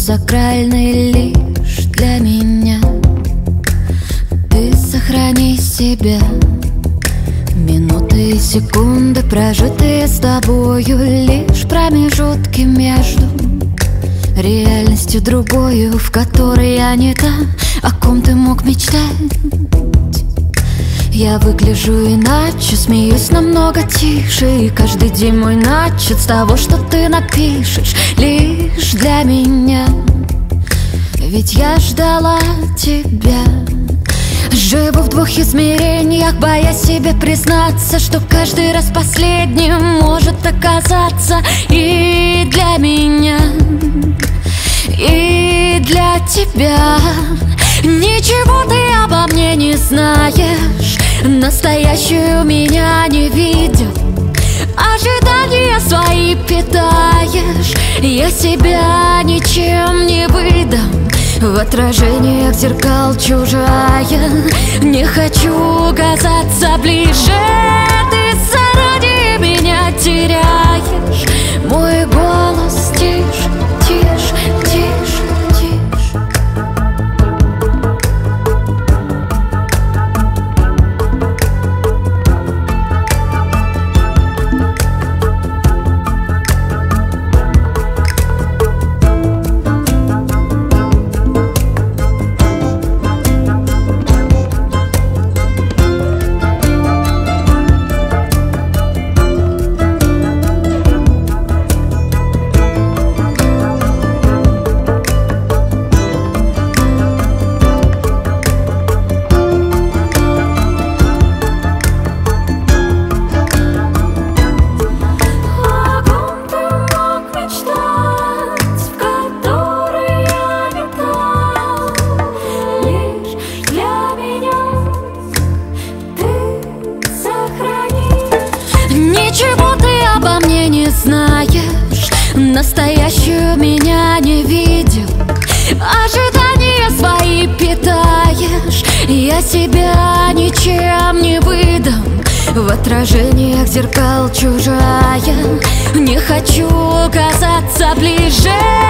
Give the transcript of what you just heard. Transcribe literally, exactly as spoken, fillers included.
сакральный лишь для меня. Ты сохрани себя. Минуты и секунды, прожитые с тобою, лишь промежутки между реальностью другою, в которой я не та, о ком ты мог мечтать. Я выгляжу иначе, смеюсь намного тише, и каждый день мой начат с того, что ты напишешь лишь для меня. Ведь я ждала тебя. Живу в двух измерениях, боясь себе признаться, что каждый раз последним может оказаться. И для меня, и для тебя. Ничего ты обо мне не знаешь, настоящую меня не видел. Ожидания свои питаешь, я себя ничем не выдам. В отражениях зеркал чужая, не хочу казаться ближе. Ты заради меня теряешь мой голос. Тише, тише, тише, тише. Ничего ты обо мне не знаешь, настоящую меня не видел. Ожидания свои питаешь, я себя ничем не выдам. В отражениях зеркал чужая, не хочу казаться ближе.